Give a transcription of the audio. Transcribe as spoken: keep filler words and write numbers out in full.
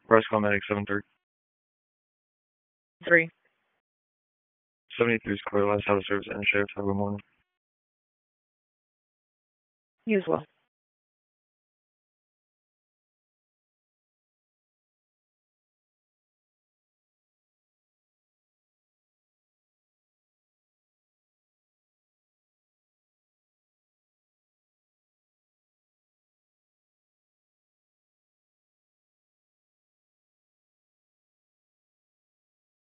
Roscoe Medic seven three. Three. seventy-three is clear. Last out of service and sheriff. Have a good morning. You as well.